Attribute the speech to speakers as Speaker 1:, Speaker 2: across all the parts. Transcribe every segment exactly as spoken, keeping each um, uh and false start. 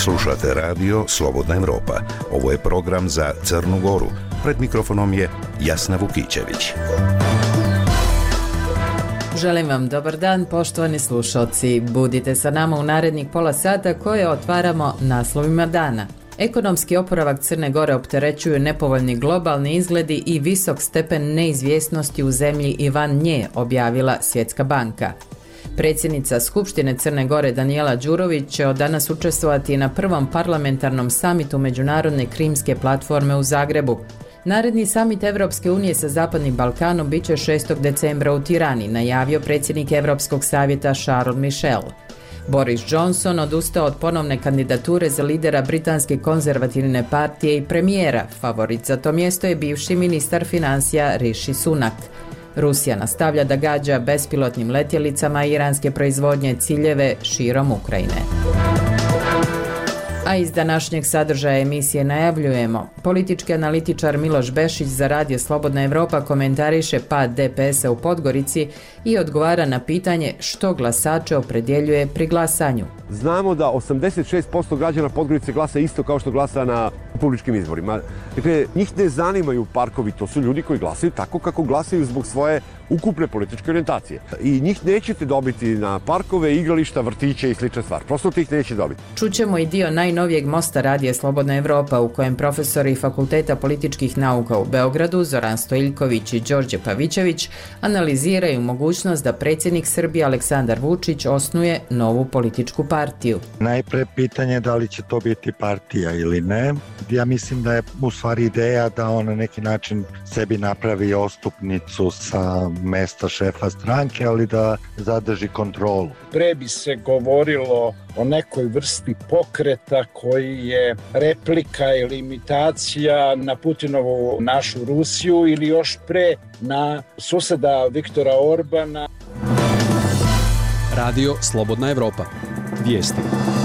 Speaker 1: Slušate radio Slobodna Evropa. Ovo je program za Crnu Goru. Pred mikrofonom je Jasna Vukićević.
Speaker 2: Želim vam dobar dan, poštovani slušalci. Budite sa nama u narednih pola sata koje otvaramo naslovima dana. Ekonomski oporavak Crne Gore opterećuju nepovoljni globalni izgledi i visok stepen neizvjesnosti u zemlji i van nje, objavila Svjetska banka. Predsjednica Skupštine Crne Gore Danijela Đurović će od danas učestvovati na prvom parlamentarnom samitu Međunarodne krimske platforme u Zagrebu. Naredni samit Evropske unije sa Zapadnim Balkanom bit će šestog decembra u Tirani, najavio predsjednik Europskog savjeta Charles Michel. Boris Johnson odustao od ponovne kandidature za lidera Britanske konzervativne partije i premijera. Favorit za to mjesto je bivši ministar financija Rishi Sunak. Rusija nastavlja da gađa bespilotnim letjelicama iranske proizvodnje ciljeve širom Ukrajine. A iz današnjeg sadržaja emisije najavljujemo. Politički analitičar Miloš Bešić za radio Slobodna Evropa komentariše pad D P S-a u Podgorici i odgovara na pitanje što glasače opredjeljuje pri glasanju.
Speaker 3: Znamo da osamdeset šest posto građana Podgorice glasa isto kao što glasa na publičkim izborima. Dakle, njih ne zanimaju parkovi, to su ljudi koji glasaju tako kako glasaju zbog svoje ukupne političke orijentacije. I njih nećete dobiti na parkove, igrališta, vrtiće i slična stvar. Prosto ih neće dobiti.
Speaker 2: Čućemo i dio najnovijeg mosta radija Slobodna Evropa u kojem profesori Fakulteta političkih nauka u Beogradu Zoran Stojiljković i Đorđe Pavićević analiziraju mogućnost da predsjednik Srbije Aleksandar Vučić osnuje novu političku partiju.
Speaker 4: Najpre pitanje da li će to biti partija ili ne. Ja mislim da je u stvari ideja da on na neki način sebi napravi ostupnicu sa mesta šefa stranke, ali da zadrži kontrolu.
Speaker 5: Pre bi se govorilo o nekoj vrsti pokreta koji je replika ili imitacija na Putinovu našu Rusiju ili još pre na suseda Viktora Orbana.
Speaker 6: Radio Slobodna Evropa. Vijesti.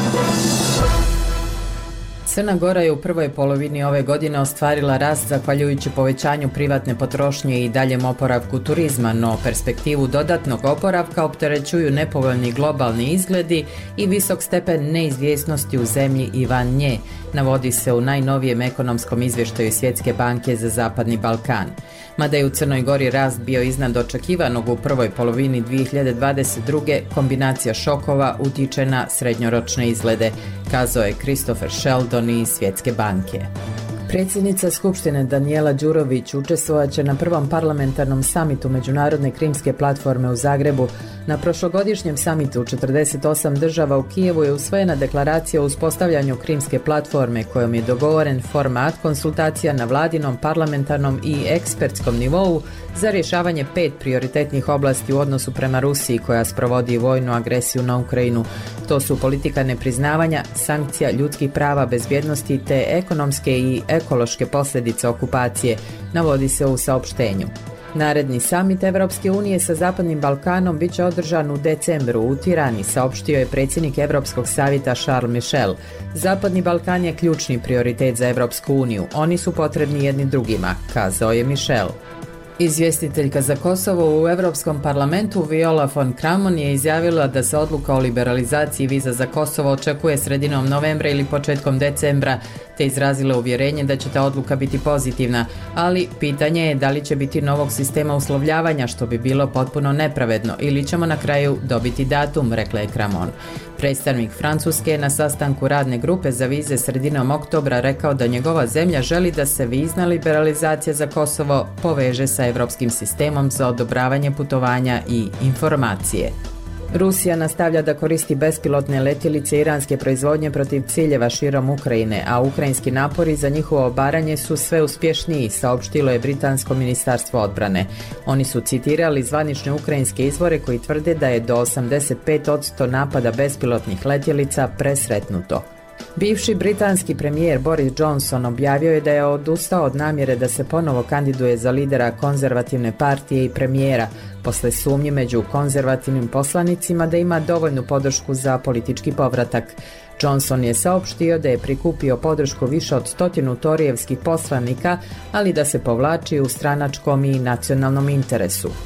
Speaker 2: Crna Gora je u prvoj polovini ove godine ostvarila rast zahvaljujući povećanju privatne potrošnje i daljem oporavku turizma, no perspektivu dodatnog oporavka opterećuju nepovoljni globalni izgledi i visok stepen neizvjesnosti u zemlji i van nje, navodi se u najnovijem ekonomskom izvještaju Svjetske banke za Zapadni Balkan. Mada je u Crnoj Gori rast bio iznad očekivanog u prvoj polovini dvije hiljade dvadeset druge, kombinacija šokova utiče na srednjoročne izglede, kazao je Christopher Sheldon iz Svjetske banke. Predsjednica Skupštine Danijela Đurović učestvovat će na prvom parlamentarnom samitu Međunarodne krimske platforme u Zagrebu. Na prošlogodišnjem samitu četrdeset osam država u Kijevu je usvojena deklaracija o uspostavljanju krimske platforme kojom je dogovoren format konsultacija na vladinom, parlamentarnom i ekspertskom nivou za rješavanje pet prioritetnih oblasti u odnosu prema Rusiji koja sprovodi vojnu agresiju na Ukrajinu. To su politika nepriznavanja, sankcija, ljudskih prava, bezbjednosti te ekonomske i ekološke posljedice okupacije, navodi se u saopštenju. Naredni samit Evropske unije sa Zapadnim Balkanom bit će održan u decembru u Tirani, saopštio je predsjednik Europskog savjeta Charles Michel. Zapadni Balkan je ključni prioritet za Evropsku uniju. Oni su potrebni jedni drugima, kazao je Michel. Izvjestiteljka za Kosovo u Europskom parlamentu Viola von Kramon je izjavila da se odluka o liberalizaciji viza za Kosovo očekuje sredinom novembra ili početkom decembra, te izrazila uvjerenje da će ta odluka biti pozitivna, ali pitanje je da li će biti novog sistema uslovljavanja što bi bilo potpuno nepravedno ili ćemo na kraju dobiti datum, rekla je Kramon. Predstavnik Francuske je na sastanku radne grupe za vize sredinom oktobra rekao da njegova zemlja želi da se vizna liberalizacija za Kosovo poveže sa europskim sistemom za odobravanje putovanja i informacije. Rusija nastavlja da koristi bespilotne letjelice iranske proizvodnje protiv ciljeva širom Ukrajine, a ukrajinski napori za njihovo obaranje su sve uspješniji, saopštilo je Britansko ministarstvo odbrane. Oni su citirali zvanične ukrajinske izvore koji tvrde da je do osamdeset pet posto napada bespilotnih letjelica presretnuto. Bivši britanski premijer Boris Johnson objavio je da je odustao od namjere da se ponovo kandiduje za lidera konzervativne partije i premijera, posle sumnje među konzervativnim poslanicima da ima dovoljnu podršku za politički povratak. Johnson je saopštio da je prikupio podršku više od stotinu torijevskih poslanika, ali da se povlači u stranačkom i nacionalnom interesu.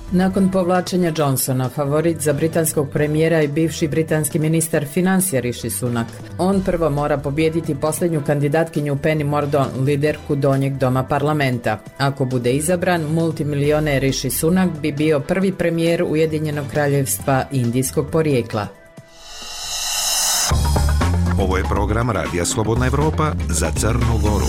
Speaker 2: Nakon povlačenja Johnsona, favorit za britanskog premijera je bivši britanski ministar financija Rishi Sunak. On prvo mora pobijediti posljednju kandidatkinju Penny Mordaunt, liderku donjeg doma parlamenta. Ako bude izabran, multimilioner Rishi Sunak bi bio prvi premijer Ujedinjenog kraljevstva indijskog porijekla.
Speaker 1: Ovo je program Radija Slobodna Evropa za Crnu Goru.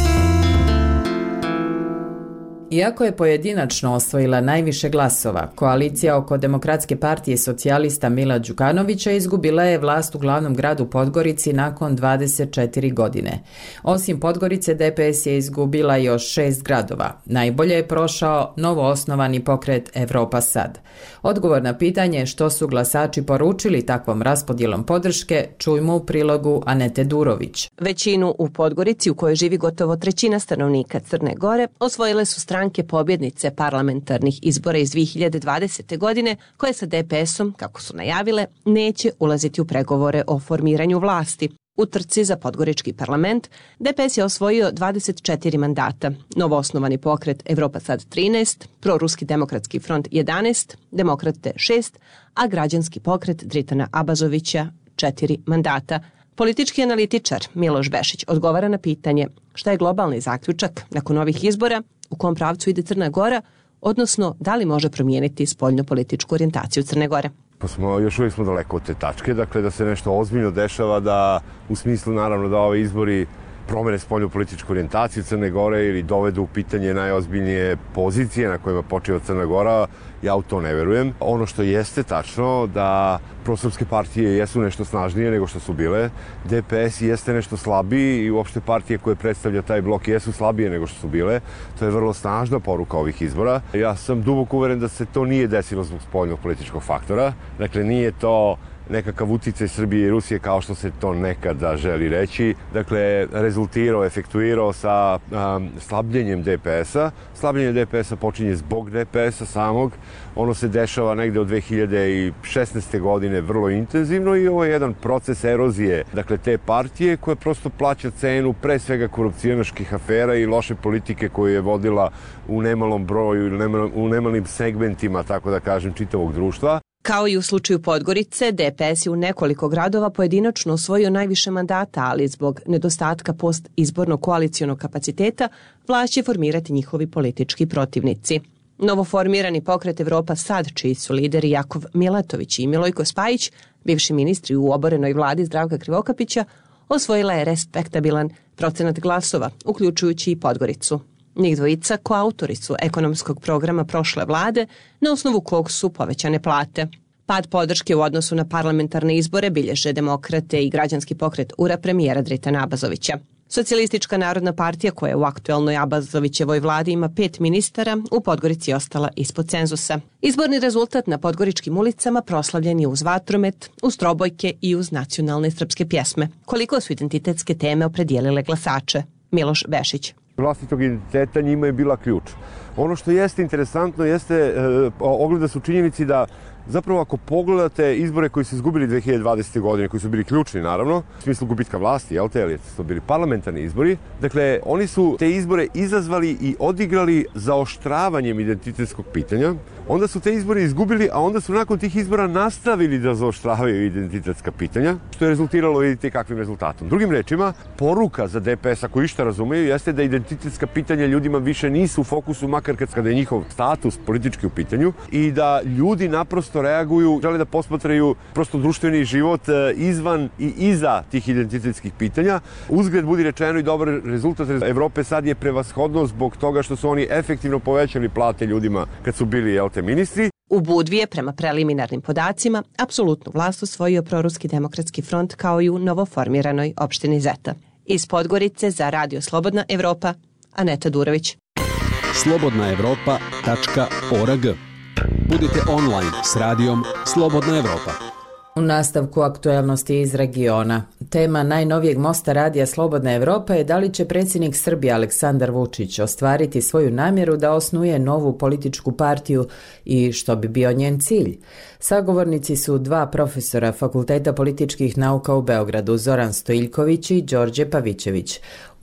Speaker 2: Iako je pojedinačno osvojila najviše glasova, koalicija oko Demokratske partije socijalista Mila Đukanovića izgubila je vlast u glavnom gradu Podgorici nakon dvadeset četiri godine. Osim Podgorice, D P S je izgubila još šest gradova. Najbolje je prošao novoosnovani pokret Evropa sad. Odgovor na pitanje što su glasači poručili takvom raspodjelom podrške čujmo u prilogu Anete Durović.
Speaker 7: Većinu u Podgorici, u kojoj živi gotovo trećina stanovnika Crne Gore, osvojile su stranke pobjednice parlamentarnih izbora iz dvije hiljade dvadesete. godine, koje sa D P S-om, kako su najavile, neće ulaziti u pregovore o formiranju vlasti. U trci za podgorički parlament D P S je osvojio dvadeset četiri mandata, novoosnovani pokret Evropa sad trinaest, proruski demokratski front jedanaest, demokrate šest, a građanski pokret Dritana Abazovića četiri mandata. Politički analitičar Miloš Bešić odgovara na pitanje šta je globalni zaključak nakon ovih izbora, u kom pravcu ide Crna Gora, odnosno da li može promijeniti spoljno-političku orijentaciju Crne Gore.
Speaker 3: Pa smo, još uvijek smo daleko od te tačke, dakle da se nešto ozbiljno dešava, da u smislu naravno da ove izbori promene spoljno-političku orijentaciju Crne Gore ili dovedu u pitanje najozbiljnije pozicije na kojima počiva Crna Gora, ja u to ne verujem. Ono što jeste tačno da prosrpske partije jesu nešto snažnije nego što su bile, D P S jeste nešto slabiji i uopšte partije koje predstavlja taj blok jesu slabije nego što su bile. To je vrlo snažna poruka ovih izbora. Ja sam duboko uveren da se to nije desilo zbog spoljno-političkog faktora. Dakle, nije to nekakav uticaj Srbije i Rusije kao što se to nekada želi reći. Dakle, rezultirao, efektuirao sa um, slabljenjem D P S-a. Slabljenje D P S-a počinje zbog D P S-a samog. Ono se dešava negde od dve hiljade šesnaeste. godine vrlo intenzivno i ovo je jedan proces erozije. Dakle, te partije koja prosto plaća cenu pre svega korupcionaških afera i loše politike koju je vodila u nemalom broju ili u nemalim segmentima, tako da kažem, čitavog društva.
Speaker 7: Kao i u slučaju Podgorice, D P S je u nekoliko gradova pojedinačno osvojio najviše mandata, ali zbog nedostatka post-izbornog koalicionog kapaciteta vlast će formirati njihovi politički protivnici. Novoformirani pokret Evropa sad, čiji su lideri Jakov Milatović i Milojko Spajić, bivši ministri u oborenoj vladi Zdravka Krivokapića, osvojila je respektabilan procenat glasova, uključujući i Podgoricu. Njih dvojica koautori su ekonomskog programa prošle vlade, na osnovu kog su povećane plate. Pad podrške u odnosu na parlamentarne izbore bilježe demokrate i građanski pokret ura premijera Dritana Abazovića. Socijalistička narodna partija, koja u aktuelnoj Abazovićevoj vladi ima pet ministara, u Podgorici je ostala ispod cenzusa. Izborni rezultat na podgoričkim ulicama proslavljen je uz vatromet, uz trobojke i uz nacionalne srpske pjesme. Koliko su identitetske teme opredijelile glasače? Miloš Bešić.
Speaker 3: Vlastitog identiteta njima je bila ključ. Ono što jeste interesantno jeste, e, ogleda su činjenici da zapravo ako pogledate izbore koji su izgubili dve hiljade dvadesete. godine, koji su bili ključni naravno, u smislu gubitka vlasti, jel te, ali su bili parlamentarni izbori, dakle, oni su te izbore izazvali i odigrali zaoštravanjem identitetskog pitanja. Onda su te izbore izgubili, a onda su nakon tih izbora nastavili da zaoštravaju identitetska pitanja, što je rezultiralo, vidite, kakvim rezultatom. Drugim rečima, poruka za D P S, ako išta razumeju, jeste da identitetska pitanja ljudima više nisu u fokusu, makar kada je njihov status politički u pitanju, i da ljudi naprosto reaguju, žele da posmatraju prosto društveni život izvan i iza tih identitetskih pitanja. Uzgled budi rečeno i dobar rezultat Evrope sad je prevashodno zbog toga što su oni efektivno povećali plate ljudima kad su bili, jel te, ministri.
Speaker 7: U Budvi je, prema preliminarnim podacima, apsolutnu vlast osvojio proruski demokratski front kao i u novoformiranoj opštini Zeta. Iz Podgorice za Radio Slobodna Evropa, Aneta Durović.
Speaker 6: slobodna evropa tačka org. Budite online s radijom Slobodna Evropa.
Speaker 2: U nastavku aktuelnosti iz regiona. Tema najnovijeg mosta Radija Slobodna Evropa je da li će predsjednik Srbije Aleksandar Vučić ostvariti svoju namjeru da osnuje novu političku partiju i što bi bio njen cilj. Sagovornici su dva profesora Fakulteta političkih nauka u Beogradu, Zoran Stojiljković i Đorđe Pavićević.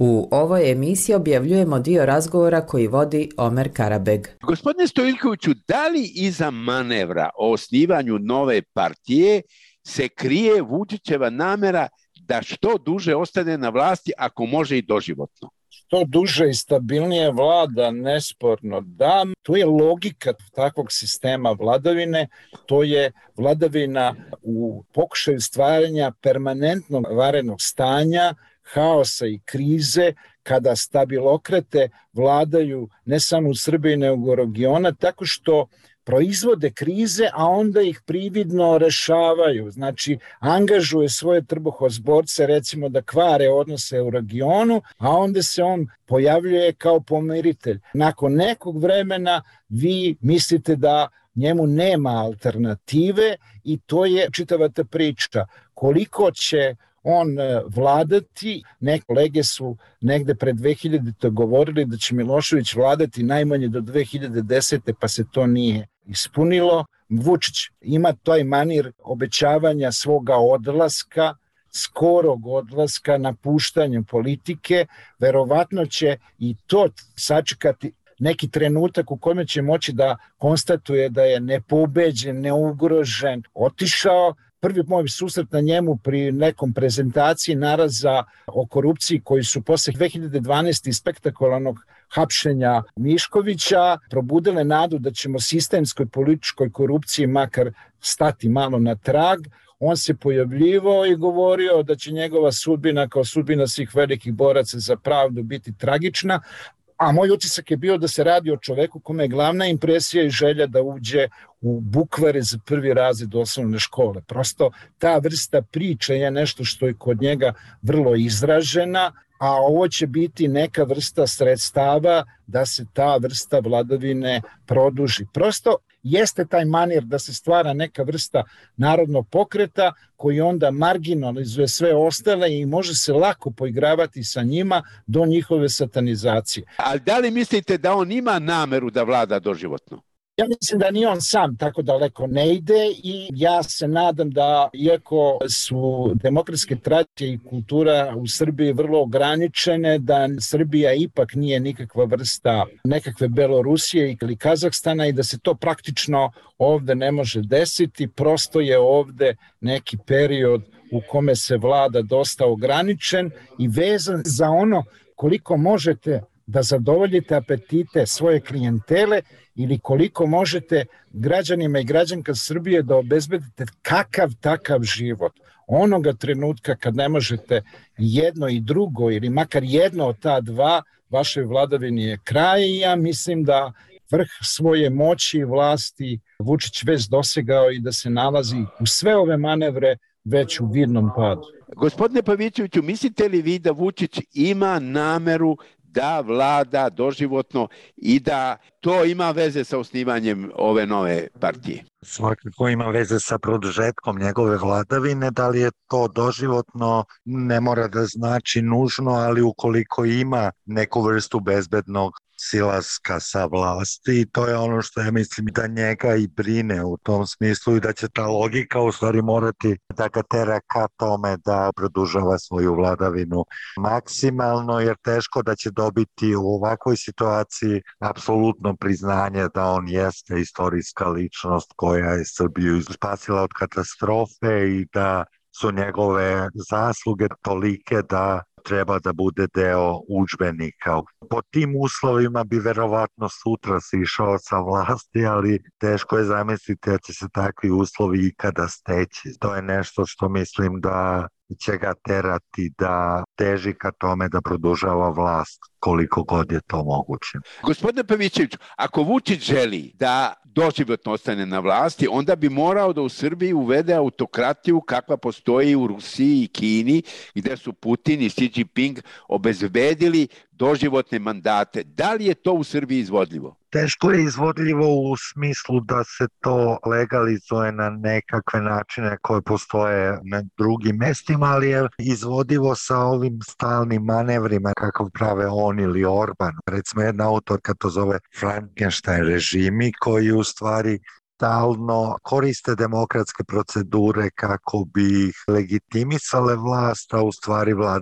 Speaker 2: U ovoj emisiji objavljujemo dio razgovora koji vodi Omer Karabeg.
Speaker 8: Gospodine Stojiljkoviću, da li iza manevra o osnivanju nove partije se krije Vučićeva namera da što duže ostane na vlasti, ako može i doživotno?
Speaker 5: Što duže i stabilnije vlada, nesporno da. To je logika takvog sistema vladavine, to je vladavina u pokušaju stvaranja permanentnog vanrednog stanja, haosa i krize, kada stabilokrate vladaju ne samo u Srbiji nego u regiona, tako što proizvode krize, a onda ih prividno rešavaju. Znači, angažuje svoje trbuhozborce, recimo da kvare odnose u regionu, a onda se on pojavljuje kao pomiritelj. Nakon nekog vremena vi mislite da njemu nema alternative i to je čitava ta priča. Koliko će on vladati, neke kolege su negde pre dve hiljadite govorili da će Milošević vladati najmanje do dve hiljade desete, pa se to nije ispunilo. Vučić ima taj manir obećavanja svoga odlaska, skorog odlaska, napuštanja politike. Verovatno će i to sačekati neki trenutak u kome će moći da konstatuje da je nepobeđen, neugrožen, otišao. Prvi moj susret na njemu pri nekom prezentaciji naraza o korupciji koji su posle dve hiljade dvanaeste spektakularnog hapšenja Miškovića probudile nadu da ćemo sistemskoj političkoj korupciji makar stati malo na trag. On se pojavljivao i govorio da će njegova sudbina kao sudbina svih velikih boraca za pravdu biti tragična. A moj utisak je bio da se radi o čoveku kome je glavna impresija i želja da uđe u bukvare za prvi razred osnovne škole. Prosto ta vrsta priče je nešto što je kod njega vrlo izražena, a ovo će biti neka vrsta sredstava da se ta vrsta vladavine produži. Prosto jeste taj manir da se stvara neka vrsta narodnog pokreta koji onda marginalizuje sve ostale i može se lako poigravati sa njima do njihove satanizacije.
Speaker 8: Ali da li mislite da on ima nameru da vlada doživotno?
Speaker 5: Ja mislim da ni on sam tako daleko ne ide i ja se nadam da, iako su demokratske tradicije i kultura u Srbiji vrlo ograničene, da Srbija ipak nije nikakva vrsta nekakve Belorusije ili Kazahstana i da se to praktično ovde ne može desiti. Prosto je ovde neki period u kome se vlada dosta ograničen i vezan za ono koliko možete da zadovoljite apetite svoje klijentele ili koliko možete građanima i građanka Srbije da obezbedite kakav takav život. Onoga trenutka kad ne možete jedno i drugo ili makar jedno od ta dva, vašoj vladavini je kraj i ja mislim da vrh svoje moći i vlasti Vučić već dosegao i da se nalazi u sve ove manevre već u vidnom padu.
Speaker 8: Gospodine Pavićeviću, mislite li vi da Vučić ima nameru da vlada doživotno i da to ima veze sa osnivanjem ove nove partije?
Speaker 4: Svakako ima veze sa produžetkom njegove vladavine, da li je to doživotno ne mora da znači nužno, ali ukoliko ima neku vrstu bezbednog silaska sa vlasti, to je ono što ja mislim da njega i brine u tom smislu i da će ta logika u stvari morati da ga tera ka tome da produžava svoju vladavinu maksimalno, jer teško da će dobiti u ovakvoj situaciji apsolutno priznanje da on jeste istorijska ličnost koja je Srbiju spasila od katastrofe i da su njegove zasluge tolike da treba da bude deo udžbenika. Po tim uslovima bi verovatno sutra sišao sa vlasti, ali teško je zamisliti da će se takvi uslovi ikada steći. To je nešto što mislim da će ga terati da teži ka tome da produžava vlast koliko god je to moguće.
Speaker 8: Gospodine Pavićeviću, ako Vučić želi da doživotno ostane na vlasti, onda bi morao da u Srbiji uvede autokratiju kakva postoji u Rusiji i Kini, gde su Putin i Xi Jinping obezbedili doživotne mandate. Da li je to u Srbiji izvodljivo?
Speaker 4: Teško je izvodljivo u smislu da se to legalizuje na nekakve načine koje postoje na drugim mestima, ali je izvodivo sa ovim stalnim manevrima kakav prave on ili Orban. Recimo jedna autorka to zove Frankenstein režimi koji u stvari stalno koriste demokratske procedure kako bi ih legitimisale vlast, a u stvari vladaju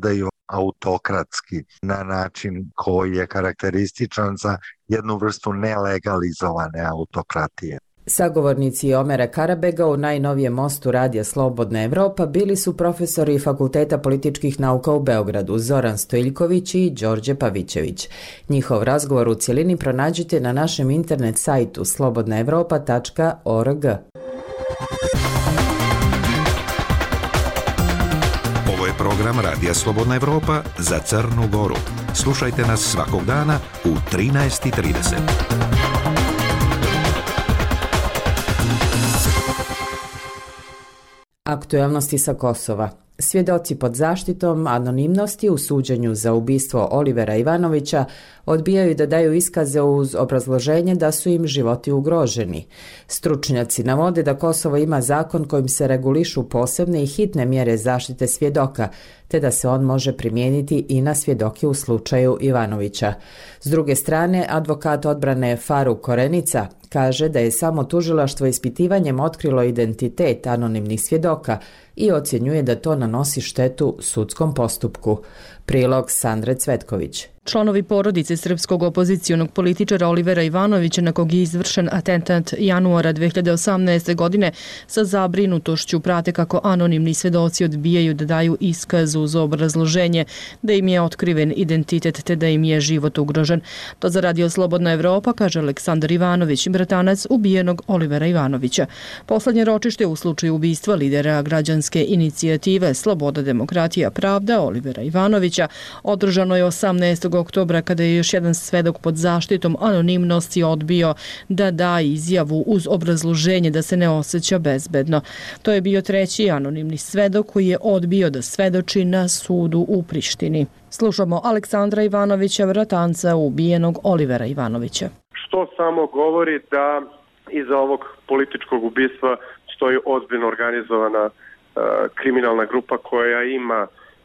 Speaker 4: autokratski na način koji je karakterističan za jednu vrstu nelegalizovane autokratije.
Speaker 2: Sagovornici Omera Karabega u najnovijem mostu Radija Slobodna Evropa bili su profesori Fakulteta političkih nauka u Beogradu Zoran Stojiljković i Đorđe Pavićević. Njihov razgovor u cjelini pronađite na našem internet sajtu slobodna evropa tačka org.
Speaker 1: Ovo je program Radija Slobodna Evropa za Crnu Goru. Slušajte nas svakog dana u trinaest i trideset.
Speaker 2: Aktuelnosti sa Kosova. Svjedoci pod zaštitom anonimnosti u suđenju za ubistvo Olivera Ivanovića odbijaju da daju iskaze uz obrazloženje da su im životi ugroženi. Stručnjaci navode da Kosovo ima zakon kojim se regulišu posebne i hitne mjere zaštite svjedoka, te da se on može primijeniti i na svjedoke u slučaju Ivanovića. S druge strane, advokat odbrane Faruk Korenica kaže da je samo tužilaštvo ispitivanjem otkrilo identitet anonimnih svjedoka i ocjenjuje da to nanosi štetu sudskom postupku. Prilog Sandre Cvetković.
Speaker 9: Članovi porodice srpskog opozicionog političara Olivera Ivanovića, na kog je izvršen atentat januara dve hiljade osamnaeste. godine, sa zabrinutošću prate kako anonimni svedoci odbijaju da daju iskaz uz obrazloženje da im je otkriven identitet te da im je život ugrožen. To za Radio Slobodna Evropa kaže Aleksandar Ivanović, bratanac ubijenog Olivera Ivanovića. Poslednje ročište u slučaju ubistva lidera građanske inicijative Sloboda, demokratija, pravda Olivera Ivanovića održano je osamnaestog oktobra kada je još jedan svedok pod zaštitom anonimnosti odbio da da izjavu uz obrazloženje da se ne osjeća bezbedno. To je bio treći anonimni svedok koji je odbio da svedoči na sudu u Prištini. Slušamo Aleksandra Ivanovića, bratanca ubijenog Olivera Ivanovića.
Speaker 10: Što samo govori da iza ovog političkog ubistva stoji ozbiljno organizovana uh, kriminalna grupa koja ima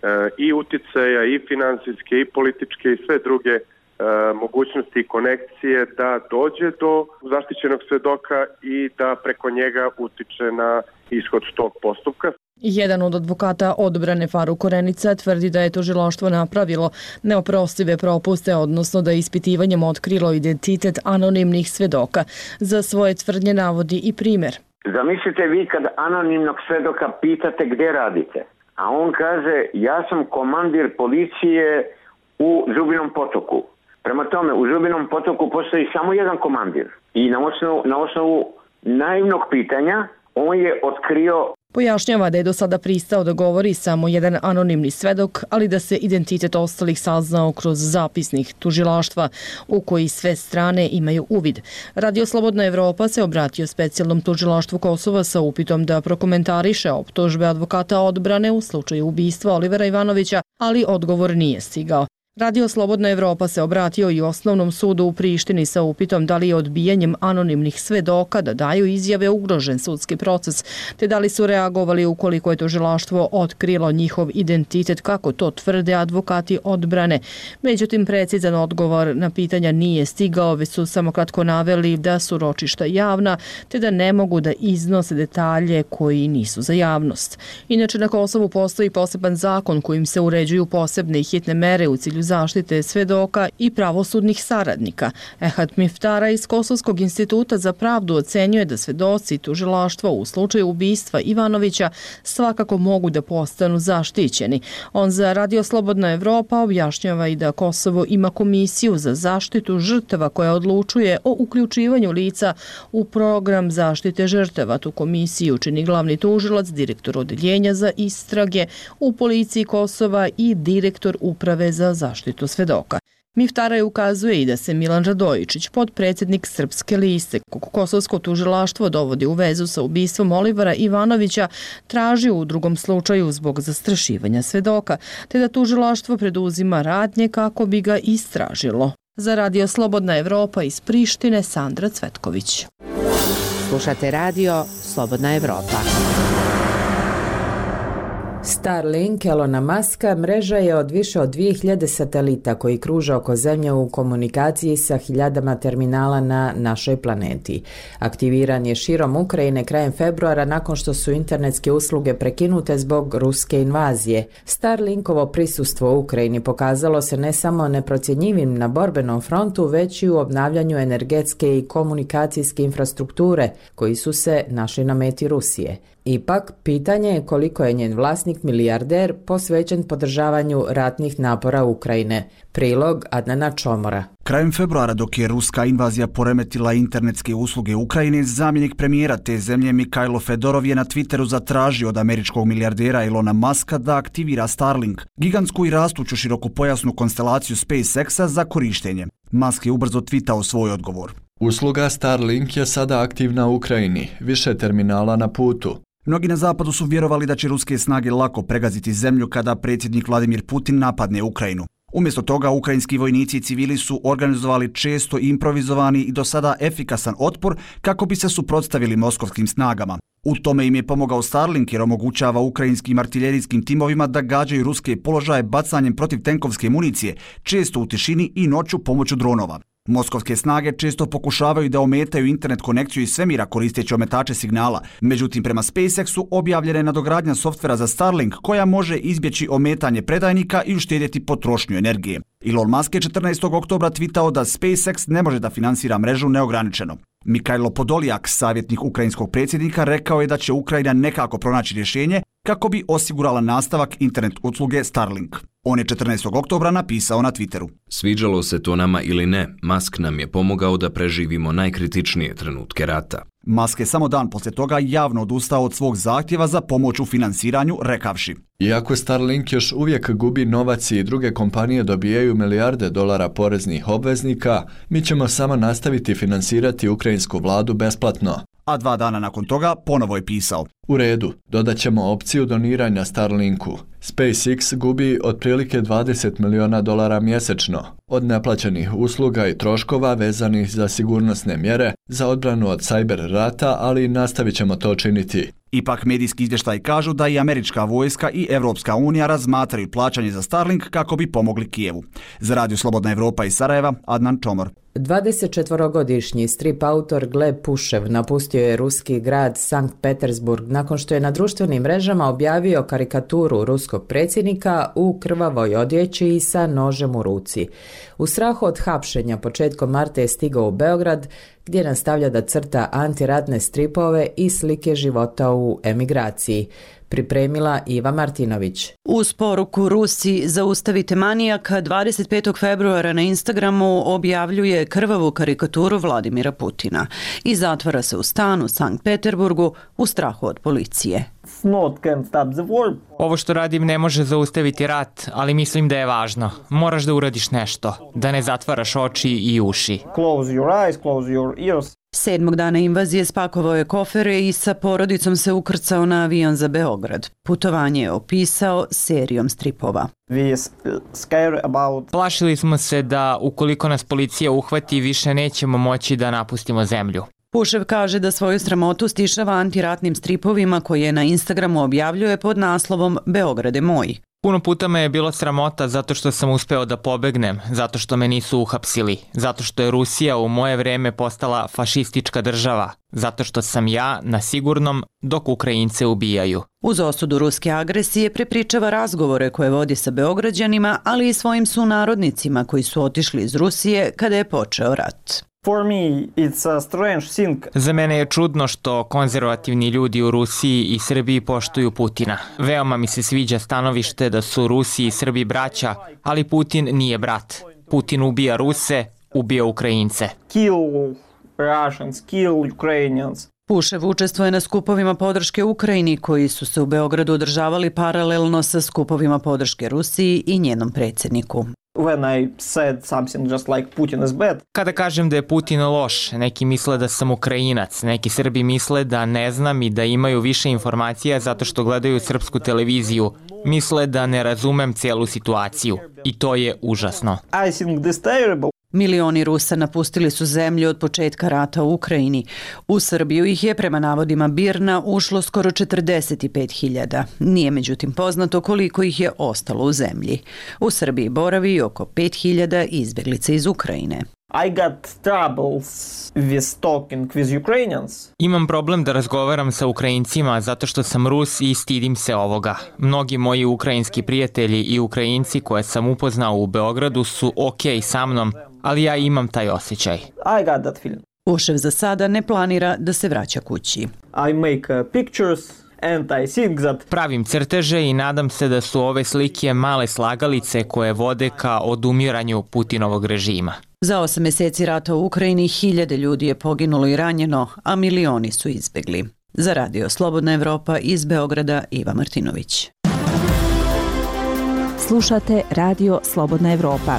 Speaker 10: i uticaja, i finansijske, i političke, i sve druge e, mogućnosti i konekcije da dođe do zaštićenog svedoka i da preko njega utiče na ishod tog postupka.
Speaker 9: Jedan od advokata odbrane Faruk Korenica tvrdi da je tužilaštvo napravilo neoprostive propuste, odnosno da je ispitivanjem otkrilo identitet anonimnih svedoka. Za svoje tvrdnje navodi i primjer.
Speaker 11: Zamislite vi kad anonimnog svedoka pitate gdje radite. A on kaže, ja sam komandir policije u Zubinom potoku. Prema tome, u Zubinom potoku postoji samo jedan komandir. I na osnovu, na osnovu naivnog pitanja, on je otkrio...
Speaker 9: Pojašnjava da je do sada pristao da govori samo jedan anonimni svedok, ali da se identitet ostalih saznao kroz zapisnik tužilaštva u koji sve strane imaju uvid. Radio Slobodna Evropa se obratio specijalnom tužilaštvu Kosova sa upitom da prokomentariše optužbe advokata odbrane u slučaju ubistva Olivera Ivanovića, ali odgovor nije stigao. Radio Slobodna Evropa se obratio i Osnovnom sudu u Prištini sa upitom da li je odbijanjem anonimnih svedoka da daju izjave ugrožen sudski proces, te da li su reagovali ukoliko je tužilaštvo otkrilo njihov identitet, kako to tvrde advokati odbrane. Međutim, precizan odgovor na pitanja nije stigao, već su samo kratko naveli da su ročišta javna, te da ne mogu da iznose detalje koji nisu za javnost. Inače, na Kosovu postoji poseban zakon kojim se uređuju posebne i hitne mere u cilju zaštite svedoka i pravosudnih saradnika. Ehad Miftara iz Kosovskog instituta za pravdu ocenjuje da svedoci i tužilaštvo u slučaju ubistva Ivanovića svakako mogu da postanu zaštićeni. On za Radio Slobodna Evropa objašnjava i da Kosovo ima komisiju za zaštitu žrtava koja odlučuje o uključivanju lica u program zaštite žrtava. Tu komisiju čini glavni tužilac, direktor odeljenja za istrage u policiji Kosova i direktor uprave za zaštitu zaštitu svedoka. Miftara je ukazuje i da se Milan Radojičić, podpredsjednik Srpske liste, kosovsko tužilaštvo dovodi u vezu sa ubistvom Olivera Ivanovića, traži u drugom slučaju zbog zastrašivanja svedoka, te da tužilaštvo preduzima radnje kako bi ga istražilo. Za Radio Slobodna Evropa iz Prištine, Sandra Cvetković.
Speaker 12: Slušate Radio Slobodna Evropa.
Speaker 2: Starlink Elona Muska mreža je od više od dvije hiljade satelita koji kruže oko zemlje u komunikaciji sa hiljadama terminala na našoj planeti. Aktiviran je širom Ukrajine krajem februara nakon što su internetske usluge prekinute zbog ruske invazije. Starlinkovo prisustvo u Ukrajini pokazalo se ne samo neprocjenjivim na borbenom frontu, već i u obnavljanju energetske i komunikacijske infrastrukture koji su se našli na meti Rusije. Ipak, pitanje je koliko je njen vlasnik milijarder posvećen podržavanju ratnih napora Ukrajine. Prilog Adnana Čomora.
Speaker 12: Krajem februara, dok je ruska invazija poremetila internetske usluge Ukrajine, zamjenik premijera te zemlje Mikhailo Fedorov je na Twitteru zatražio od američkog milijardera Elona Muska da aktivira Starlink, gigantsku i rastuću širokopojasnu konstelaciju SpaceX-a za korištenje. Musk je ubrzo tvitao svoj odgovor.
Speaker 13: Usluga Starlink je sada aktivna u Ukrajini, više terminala na putu.
Speaker 12: Mnogi na zapadu su vjerovali da će ruske snage lako pregaziti zemlju kada predsjednik Vladimir Putin napadne Ukrajinu. Umjesto toga, ukrajinski vojnici i civili su organizovali često improvizovani i do sada efikasan otpor kako bi se suprotstavili moskovskim snagama. U tome im je pomogao Starlink jer omogućava ukrajinskim artiljerijskim timovima da gađaju ruske položaje bacanjem protivtenkovske municije, često u tišini i noću pomoću dronova. Moskovske snage često pokušavaju da ometaju internet konekciju iz svemira koristeći ometače signala, međutim prema SpaceX-u objavljena je nadogradnja softvera za Starlink koja može izbjeći ometanje predajnika i uštedjeti potrošnju energije. Elon Musk je četrnaestog oktobra tvitao da SpaceX ne može da finansira mrežu neograničeno. Mikhailo Podoljak, savjetnik ukrajinskog predsjednika, rekao je da će Ukrajina nekako pronaći rješenje kako bi osigurala nastavak internet usluge Starlink. On je četrnaestog oktobra napisao na Twitteru.
Speaker 14: Sviđalo se to nama ili ne, Musk nam je pomogao da preživimo najkritičnije trenutke rata.
Speaker 12: Musk je samo dan poslije toga javno odustao od svog zahtjeva za pomoć u finansiranju, rekavši:
Speaker 13: Iako Starlink još uvijek gubi novac i druge kompanije dobijaju milijarde dolara poreznih obveznika, mi ćemo samo nastaviti finansirati ukrajinsku vladu besplatno.
Speaker 12: A dva dana nakon toga ponovo je pisao:
Speaker 13: U redu, dodat ćemo opciju doniranja Starlinku. SpaceX gubi otprilike dvadeset miliona dolara mjesečno od neplaćenih usluga i troškova vezanih za sigurnosne mjere za odbranu od cyber rata, ali nastavit ćemo to činiti.
Speaker 12: Ipak medijski izvještaji kažu da i američka vojska i Evropska unija razmatraju plaćanje za Starlink kako bi pomogli Kijevu. Za Radio Slobodna Evropa iz Sarajeva, Adnan Čomor.
Speaker 2: dvadesetčetvorogodišnji strip autor Gleb Pušev napustio je ruski grad Sankt Petersburg nakon što je na društvenim mrežama objavio karikaturu ruskog predsjednika u krvavoj odjeći i sa nožem u ruci. U strahu od hapšenja početkom marta je stigao u Beograd, gdje nastavlja da crta antiratne stripove i slike života u emigraciji. Pripremila Iva Martinović.
Speaker 15: Uz poruku Rusi zaustavite manijaka, dvadeset petog februara na Instagramu objavljuje krvavu karikaturu Vladimira Putina i zatvara se u stan u Sankt Peterburgu u strahu od policije.
Speaker 16: Ovo što radim ne može zaustaviti rat, ali mislim da je važno. Moraš da uradiš nešto, da ne zatvaraš oči i uši.
Speaker 15: Close your eyes, close your ears. Sedmog dana invazije spakovao je kofere i sa porodicom se ukrcao na avion za Beograd. Putovanje je opisao serijom stripova.
Speaker 16: Plašili smo se da ukoliko nas policija uhvati, više nećemo moći da napustimo zemlju.
Speaker 15: Pušev kaže da svoju sramotu stišava antiratnim stripovima koje na Instagramu objavljuje pod naslovom Beograd je moj.
Speaker 16: Puno puta me je bilo sramota zato što sam uspeo da pobegnem, zato što me nisu uhapsili, zato što je Rusija u moje vreme postala fašistička država, zato što sam ja na sigurnom dok Ukrajince ubijaju.
Speaker 15: Uz osudu ruske agresije prepričava razgovore koje vodi sa Beograđanima, ali i svojim sunarodnicima koji su otišli iz Rusije kada je počeo rat.
Speaker 16: Za mene je čudno što konzervativni ljudi u Rusiji i Srbiji poštuju Putina. Veoma mi se sviđa stanovište da su Rusi i Srbi braća, ali Putin nije brat. Putin ubija Ruse, ubija Ukrajince.
Speaker 15: Kill Russians, kill Ukrainians. Pušev učestvuje na skupovima podrške Ukrajini koji su se u Beogradu održavali paralelno sa skupovima podrške Rusiji i njenom predsjedniku.
Speaker 16: When I said something just like Putin is bad. Kada kažem da je Putin loš, neki misle da sam Ukrajinac, neki Srbi misle da ne znam i da imaju više informacija zato što gledaju srpsku televiziju. Misle da ne razumem cijelu situaciju i to je užasno.
Speaker 15: I think this terrible. Milioni Rusa napustili su zemlju od početka rata u Ukrajini. U Srbiju ih je, prema navodima BIRN-a, ušlo skoro četrdeset pet hiljada. Nije međutim poznato koliko ih je ostalo u zemlji. U Srbiji boravi oko pet hiljada izbjeglica iz Ukrajine.
Speaker 17: I got troubles with talking with Ukrainians.
Speaker 16: Imam problem da razgovaram sa Ukrajincima zato što sam Rus i stidim se ovoga. Mnogi moji ukrajinski prijatelji i Ukrajinci koje sam upoznao u Beogradu su okej sa mnom, ali ja imam taj osjećaj.
Speaker 17: I got that feeling.
Speaker 15: Ušev za sada ne planira da se vraća kući.
Speaker 17: I make uh, pictures. And I think that...
Speaker 16: Pravim crteže i nadam se da su ove slike male slagalice koje vode ka odumiranju Putinovog režima.
Speaker 15: Za osam mjeseci rata u Ukrajini hiljade ljudi je poginulo i ranjeno, a milioni su izbjegli. Za Radio Slobodna Evropa iz Beograda, Iva Martinović.
Speaker 18: Slušate Radio Slobodna Evropa.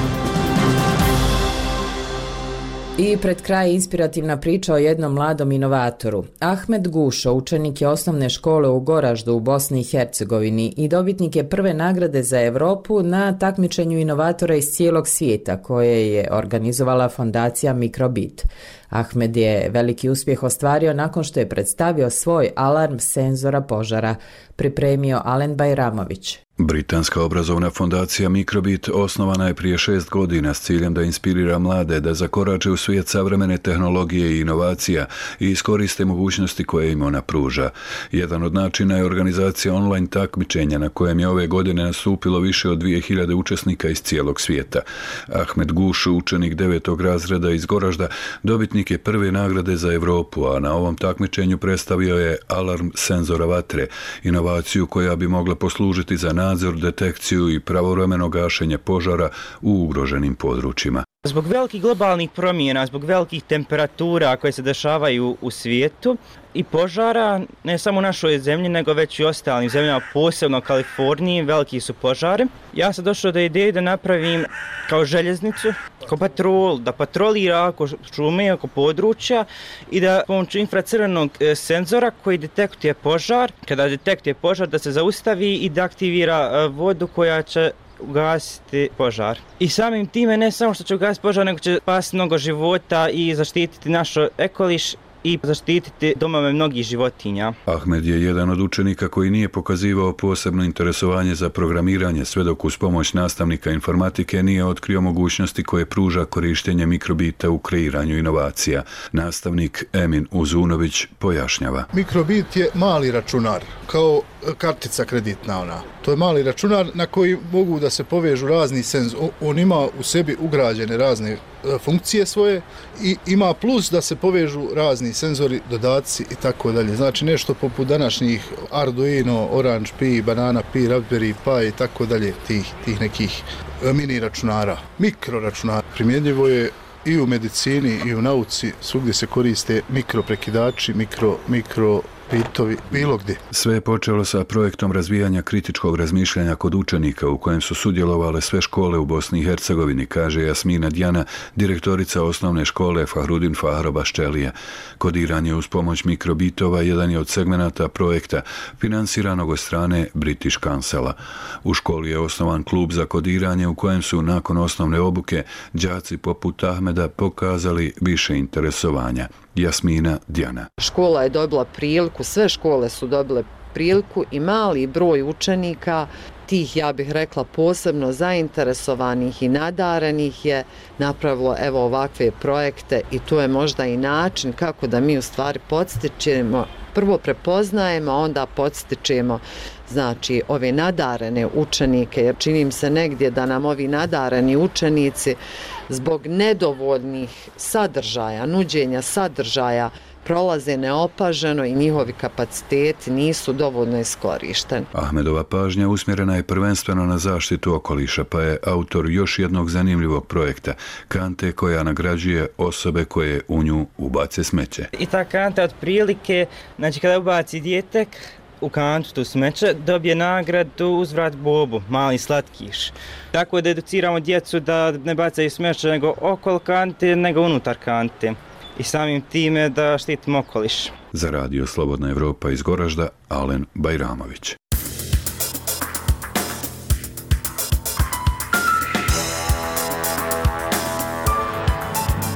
Speaker 2: I pred kraj inspirativna priča o jednom mladom inovatoru. Ahmed Gušo, učenik je osnovne škole u Goraždu u Bosni i Hercegovini i dobitnik je prve nagrade za Evropu na takmičenju inovatora iz cijelog svijeta koje je organizovala fondacija Microbit. Ahmed je veliki uspjeh ostvario nakon što je predstavio svoj alarm senzora požara, pripremio Alen Bajramović.
Speaker 19: Britanska obrazovna fondacija Microbit osnovana je prije šest godina s ciljem da inspirira mlade da zakorače u svijet savremene tehnologije i inovacija i iskoriste mogućnosti koje im ona pruža. Jedan od načina je organizacija online takmičenja na kojem je ove godine nastupilo više od dvije hiljade učesnika iz cijelog svijeta. Ahmed Guš, učenik devetog razreda iz Goražda, dobitnik je prve nagrade za Evropu, a na ovom takmičenju predstavio je alarm senzora vatre, inovaciju koja bi mogla poslužiti za nadzor, detekciju i pravovremeno gašenje požara u ugroženim područjima.
Speaker 17: Zbog velikih globalnih promjena, zbog velikih temperatura koje se dešavaju u svijetu i požara, ne samo u našoj zemlji, nego već i ostalim zemljama, posebno u Kaliforniji, veliki su požari. Ja sam došao do ideje da napravim kao željeznicu, kao patrol, da patrolira oko šume, oko područja i da pomoću infracrvenog senzora koji detektuje požar, kada detektuje požar, da se zaustavi i da aktivira vodu koja će ugasiti požar. I samim time ne samo što će ugasiti požar, nego će spasiti mnogo života i zaštititi naš okoliš i zaštititi domove mnogih životinja.
Speaker 19: Ahmed je jedan od učenika koji nije pokazivao posebno interesovanje za programiranje, sve dok uz pomoć nastavnika informatike nije otkrio mogućnosti koje pruža korištenje Microbita u kreiranju inovacija. Nastavnik Emin Uzunović pojašnjava.
Speaker 20: Microbit je mali računar, kao kartica kreditna ona. To je mali računar na koji mogu da se povežu razni senzori. On ima u sebi ugrađene razne funkcije svoje i ima plus da se povežu razni senzori, dodaci i tako dalje. Znači nešto poput današnjih Arduino, Orange Pi, Banana Pi, Raspberry Pi i tako dalje, tih, tih nekih mini računara. Mikroračunara primjenjivo je i u medicini i u nauci, svugdje se koriste mikroprekidači, mikro, mikro bitovi, bilo gdje.
Speaker 19: Sve je počelo sa projektom razvijanja kritičkog razmišljanja kod učenika u kojem su sudjelovale sve škole u Bosni i Hercegovini, kaže Jasmina Djana, direktorica osnovne škole Fahrudin Fahroba Ščelija. Kodiranje uz pomoć mikrobitova jedan je od segmenata projekta finansiranog od strane British Councila. U školi je osnovan klub za kodiranje u kojem su nakon osnovne obuke đaci poput Ahmeda pokazali više interesovanja. Jasmina Djana.
Speaker 21: Škola je dobila priliku, sve škole su dobile priliku i mali broj učenika, tih, ja bih rekla, posebno zainteresovanih i nadarenih je napravilo evo ovakve projekte i to je možda i način kako da mi u stvari podstičemo, prvo prepoznajemo, a onda podstičemo znači ove nadarene učenike, jer činim se negdje da nam ovi nadareni učenici zbog nedovoljnih sadržaja, nuđenja sadržaja prolaze neopaženo i njihovi kapaciteti nisu dovoljno iskorišteni.
Speaker 19: Ahmedova pažnja usmjerena je prvenstveno na zaštitu okoliša, pa je autor još jednog zanimljivog projekta, kante koja nagrađuje osobe koje u nju ubace smeće.
Speaker 17: I ta kanta otprilike, znači kada ubaci dijete u kantu tu smeće, dobije nagradu uzvrat bobu, mali slatkiš. Tako da educiramo djecu da ne bacaju smeće nego okolo kante, nego unutar kante. I samim time da štitimo okoliš.
Speaker 19: Za Radio Slobodna Evropa iz Goražda, Alen Bajramović.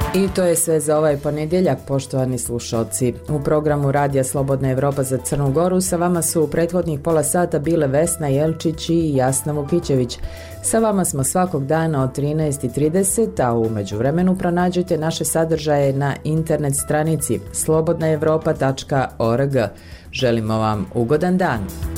Speaker 2: I to je sve za ovaj ponedjeljak, poštovani slušalci. U programu Radija Slobodna Evropa za Crnu Goru sa vama su u prethodnih pola sata bile Vesna Jelčić i Jasna Vukićević. Sa vama smo svakog dana od trinaest i trideset, a u međuvremenu pronađite naše sadržaje na internet stranici slobodna evropa tačka org. Želimo vam ugodan dan.